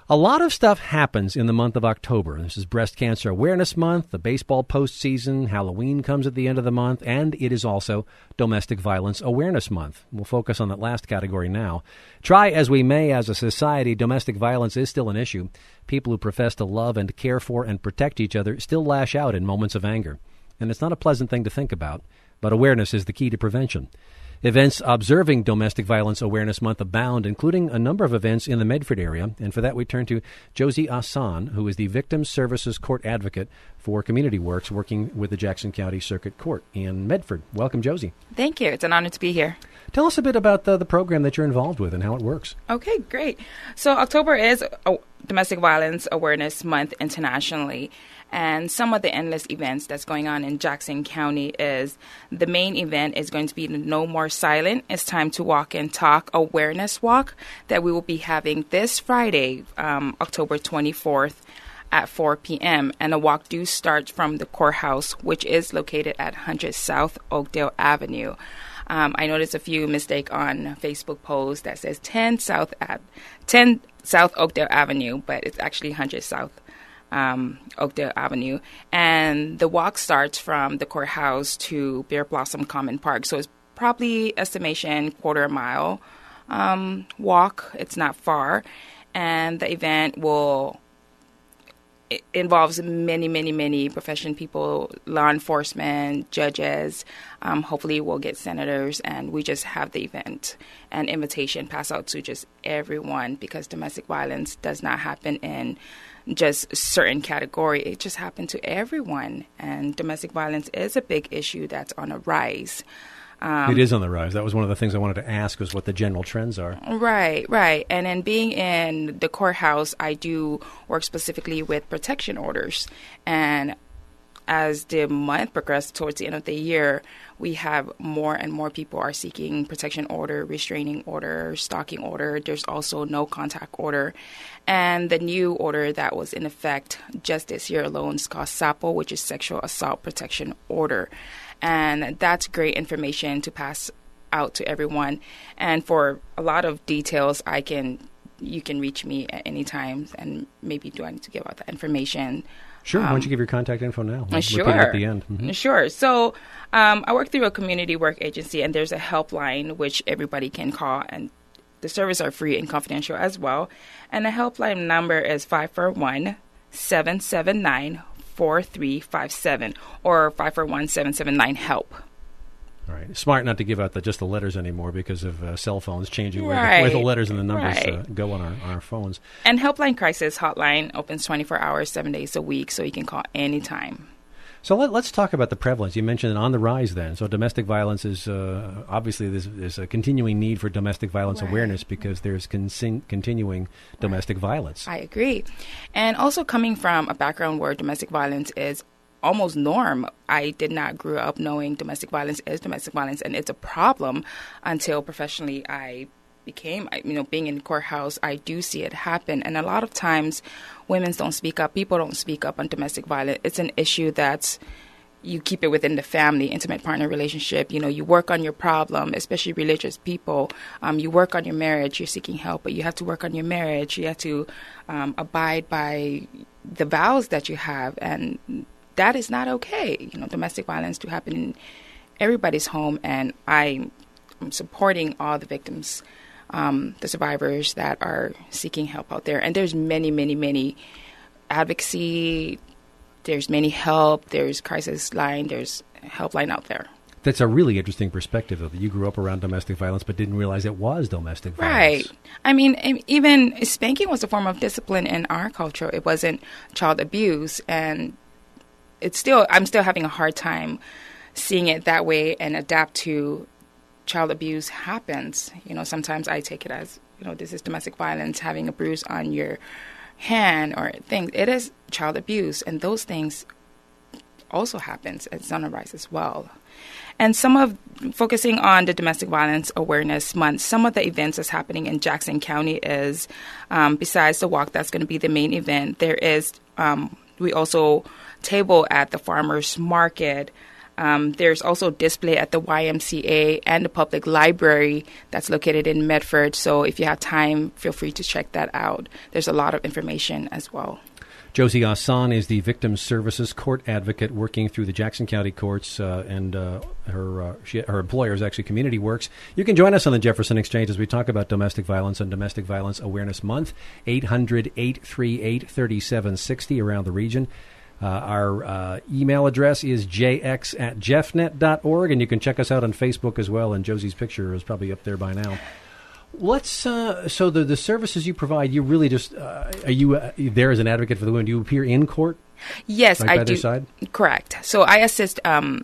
A lot of stuff happens in the month of October. This is Breast Cancer Awareness Month, the baseball postseason, Halloween comes at the end of the month, and it is also Domestic Violence Awareness Month. We'll focus on that last category now. Try as we may as a society, domestic violence is still an issue. People who profess to love and care for and protect each other still lash out in moments of anger. And it's not a pleasant thing to think about, but awareness is the key to prevention. Events observing Domestic Violence Awareness Month abound, including a number of events in the Medford area. And for that, we turn to Josie Asan, who is the Victims Services Court Advocate for Community Works, working with the Jackson County Circuit Court in Medford. Welcome, Josie. Thank you. It's an honor to be here. Tell us a bit about the program that you're involved with and how it works. Okay, great. So October is Domestic Violence Awareness Month internationally. And some of the endless events that's going on in Jackson County is the main event is going to be the No More Silent. It's Time to Walk and Talk Awareness Walk that we will be having this Friday, October 24th at 4 p.m. And the walk do start from the courthouse, which is located at 100 South Oakdale Avenue. I noticed a few mistakes on Facebook posts that says 10 South Oakdale Avenue, but it's actually 100 South Oakdale Avenue. And the walk starts from the courthouse to Bear Blossom Common Park. So it's probably estimation quarter mile walk. It's not far. And the event it involves many professional people, law enforcement, judges. Hopefully we'll get senators, and we just have the event and invitation pass out to just everyone, because domestic violence does not happen in just certain category. It just happened to everyone, and domestic violence is a big issue that's on a rise. It is on the rise. That was one of the things I wanted to ask, was what the general trends are. Right. And then being in the courthouse, I do work specifically with protection orders. And as the month progressed towards the end of the year, we have more and more people are seeking protection order, restraining order, stalking order. There's also no contact order. And the new order that was in effect just this year alone is called SAPO, which is Sexual Assault Protection Order. And that's great information to pass out to everyone. And for a lot of details, you can reach me at any time. And maybe do I need to give out that information? Sure. Why don't you give your contact info now? Sure. Repeat it at the end. Mm-hmm. Sure. So I work through a community work agency, and there's a helpline which everybody can call, and the services are free and confidential as well. And the helpline number is 541-779-4357 or 541-779-HELP. All right. Smart not to give out just the letters anymore because of cell phones changing where the letters and the numbers go on our phones. And Helpline Crisis Hotline opens 24 hours, 7 days a week, so you can call anytime. So let's talk about the prevalence. You mentioned it on the rise then. So domestic violence is obviously there's a continuing need for domestic violence awareness because there's continuing domestic violence. I agree. And also coming from a background where domestic violence is almost norm. I did not grow up knowing domestic violence is domestic violence, and it's a problem until professionally I became, being in the courthouse, I do see it happen. And a lot of times women don't speak up. People don't speak up on domestic violence. It's an issue that's, you keep it within the family, intimate partner relationship. You work on your problem, especially religious people. You work on your marriage. You're seeking help, but you have to work on your marriage. You have to abide by the vows that you have, and that is not okay. Domestic violence do happen in everybody's home, and I'm supporting all the victims, the survivors that are seeking help out there. And there's many advocacy, there's many help, there's crisis line, there's helpline out there. That's a really interesting perspective, though, that you grew up around domestic violence but didn't realize it was domestic violence. Right. I mean, even spanking was a form of discipline in our culture. It wasn't child abuse, and I'm still having a hard time seeing it that way and adapt to child abuse happens. Sometimes I take it as, this is domestic violence, having a bruise on your hand or things. It is child abuse, and those things also happens. It's on the rise as well. And focusing on the Domestic Violence Awareness Month, some of the events that's happening in Jackson County is, besides the walk that's going to be the main event, there is, we also table at the farmers market There's also display at the YMCA and the public library that's located in Medford. So if you have time, feel free to check that out. There's a lot of information as well. Josie Hassan is the Victim Services Court Advocate working through the Jackson County Courts, and her employer is actually Community Works. You can join us on the Jefferson Exchange as we talk about domestic violence and Domestic Violence Awareness Month, 800-838-3760 around the region. Our email address is jx@jeffnet.org, and you can check us out on Facebook as well, and Josie's picture is probably up there by now. Let's so the services you provide, you really just are you there as an advocate for the women? Do you appear in court? Yes, right I by do. Their side? Correct. So I assist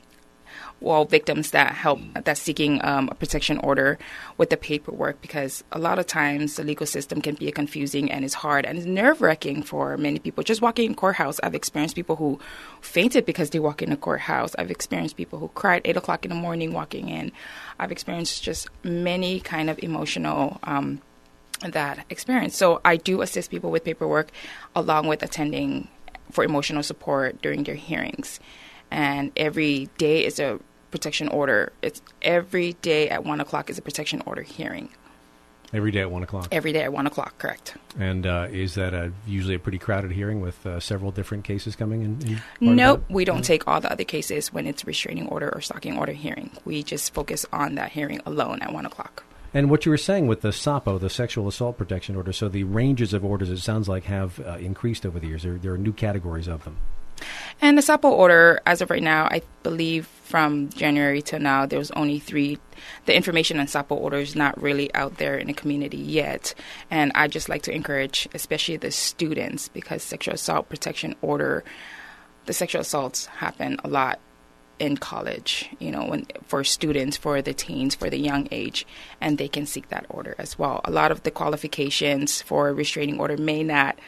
victims that's seeking a protection order with the paperwork, because a lot of times the legal system can be confusing and it's hard and it's nerve-wracking for many people. Just walking in courthouse, I've experienced people who fainted because they walk in a courthouse. I've experienced people who cried 8 o'clock in the morning walking in. I've experienced just many kind of emotional that experience. So I do assist people with paperwork along with attending for emotional support during their hearings. And every day is a protection order. It's every day at 1 o'clock is a protection order hearing. Every day at 1 o'clock? Every day at 1 o'clock, correct. And is that usually a pretty crowded hearing with several different cases coming in? Nope, we don't take all the other cases when it's restraining order or stalking order hearing. We just focus on that hearing alone at 1 o'clock. And what you were saying with the SAPO, the Sexual Assault Protection Order, so the ranges of orders, it sounds like, have increased over the years. There are new categories of them. And the SAPO order, as of right now, I believe from January to now, there was only 3. The information on SAPO order is not really out there in the community yet. And I just like to encourage, especially the students, because sexual assault protection order, the sexual assaults happen a lot in college, for students, for the teens, for the young age, and they can seek that order as well. A lot of the qualifications for a restraining order may not,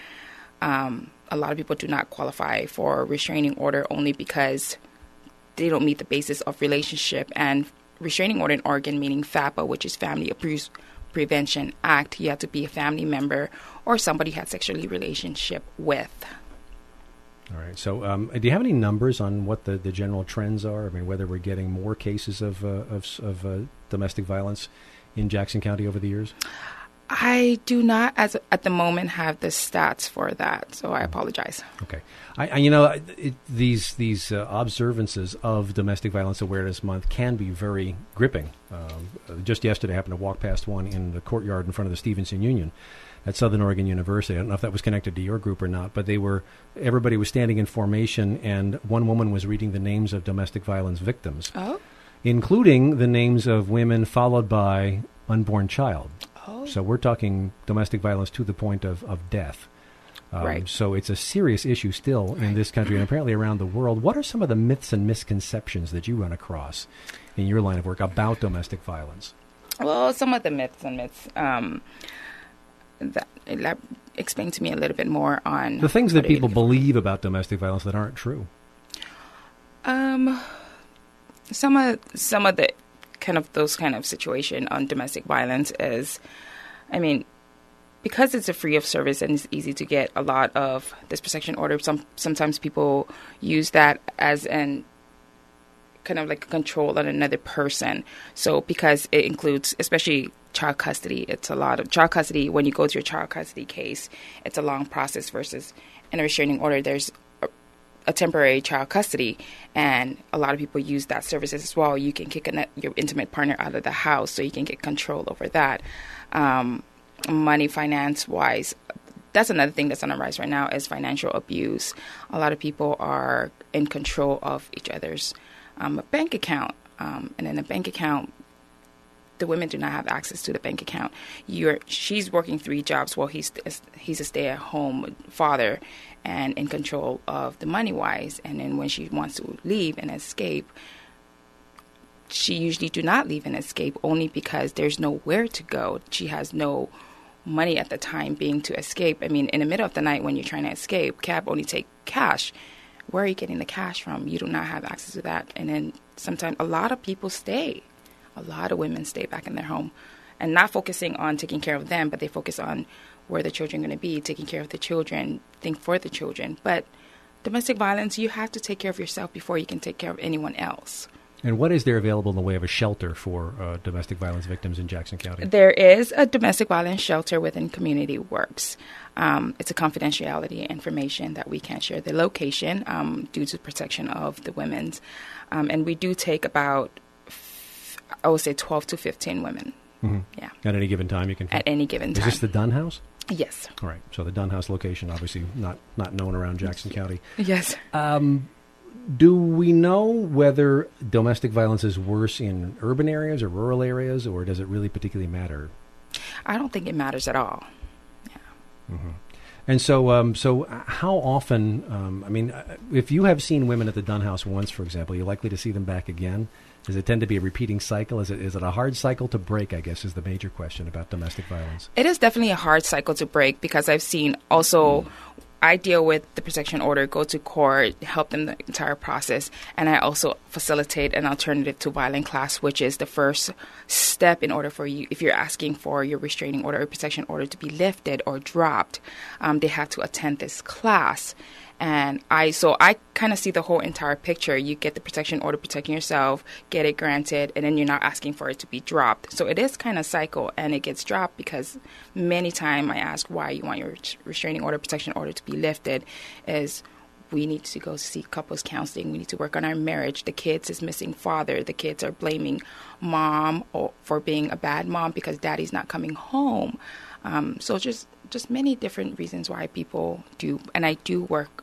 a lot of people do not qualify for a restraining order only because they don't meet the basis of relationship. And restraining order in Oregon, meaning FAPA, which is Family Abuse Prevention Act, you have to be a family member or somebody you had sexually relationship with. All right. So do you have any numbers on what the general trends are? I mean, whether we're getting more cases of domestic violence in Jackson County over the years? I do not, at the moment, have the stats for that, so I apologize. Okay, these observances of Domestic Violence Awareness Month can be very gripping. Just yesterday, I happened to walk past one in the courtyard in front of the Stevenson Union at Southern Oregon University. I don't know if that was connected to your group or not, but everybody was standing in formation, and one woman was reading the names of domestic violence victims, including the names of women followed by unborn child. So we're talking domestic violence to the point of death. Right. So it's a serious issue still in this country and apparently around the world. What are some of the myths and misconceptions that you run across in your line of work about domestic violence? Well, some of the myths that explain to me a little bit more on the things that people believe about domestic violence that aren't true. Some of the those kind of situation on domestic violence is, because it's a free of service and it's easy to get a lot of this protection order. Sometimes people use that as an kind of like a control on another person. So because it includes, especially child custody, it's a lot of child custody. When you go through a child custody case, it's a long process versus in a restraining order, there's a temporary child custody, and a lot of people use that services as well. You can kick your intimate partner out of the house so you can get control over that. Money, finance-wise, that's another thing that's on the rise right now is financial abuse. A lot of people are in control of each other's bank account, and in a bank account, the women do not have access to the bank account. She's working 3 jobs while he's a stay-at-home father and in control of the money-wise. And then when she wants to leave and escape, she usually do not leave and escape only because there's nowhere to go. She has no money at the time being to escape. In the middle of the night when you're trying to escape, cab only take cash. Where are you getting the cash from? You do not have access to that. And then sometimes a lot of people stay. A lot of women stay back in their home and not focusing on taking care of them, but they focus on where the children are going to be, taking care of the children, think for the children. But domestic violence, you have to take care of yourself before you can take care of anyone else. And what is there available in the way of a shelter for domestic violence victims in Jackson County? There is a domestic violence shelter within Community Works. It's a confidentiality information that we can't share the location due to protection of the women's. And we do take about, I would say, 12 to 15 women. Mm-hmm. Yeah. At any given time, you can. At any given time. Is this the Dunn House? Yes. All right. So the Dunn House location, obviously not known around Jackson County. Yes. Do we know whether domestic violence is worse in urban areas or rural areas, or does it really particularly matter? I don't think it matters at all. Yeah. Mm-hmm. And so how often, if you have seen women at the Dunn House once, for example, you're likely to see them back again? Does it tend to be a repeating cycle? Is it a hard cycle to break, I guess, is the major question about domestic violence? It is definitely a hard cycle to break because I've seen also... I deal with the protection order, go to court, help them the entire process, and I also facilitate an alternative to violent class, which is the first step in order for you, if you're asking for your restraining order or protection order to be lifted or dropped, they have to attend this class. And I kind of see the whole entire picture. You get the protection order protecting yourself, get it granted, and then you're not asking for it to be dropped. So it is kind of cycle, and it gets dropped because many times I ask why you want your restraining order, protection order to be lifted is we need to go see couples counseling. We need to work on our marriage. The kids is missing father. The kids are blaming mom for being a bad mom because daddy's not coming home. So just many different reasons why people do, and I do work.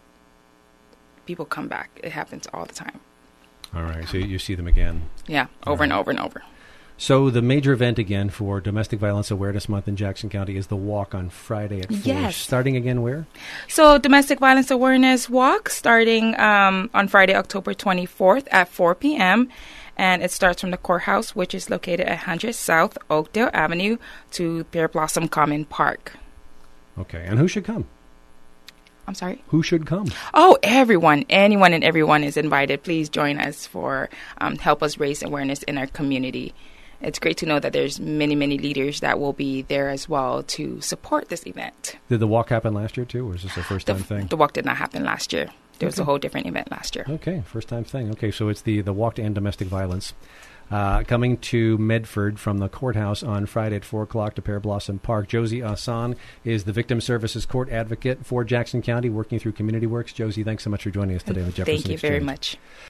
People come back. It happens all the time. All right. So you see them again. Yeah, over and over and over. So the major event again for Domestic Violence Awareness Month in Jackson County is the walk on Friday at 4. Yes. Starting again where? So Domestic Violence Awareness Walk starting on Friday, October 24th at 4 p.m. And it starts from the courthouse, which is located at 100 South Oakdale Avenue, to Pear Blossom Common Park. Okay. And who should come? I'm sorry? Who should come? Oh, everyone. Anyone and everyone is invited. Please join us for help us raise awareness in our community. It's great to know that there's many, many leaders that will be there as well to support this event. Did the walk happen last year too, or is this a first-time thing? The walk did not happen last year. There was a whole different event last year. Okay, first-time thing. Okay, so it's the walk to end domestic violence. Coming to Medford from the courthouse on Friday at 4 o'clock to Pear Blossom Park. Josie Asan is the Victim Services Court Advocate for Jackson County, working through Community Works. Josie, thanks so much for joining us today on the Jefferson Exchange. Thank you very much.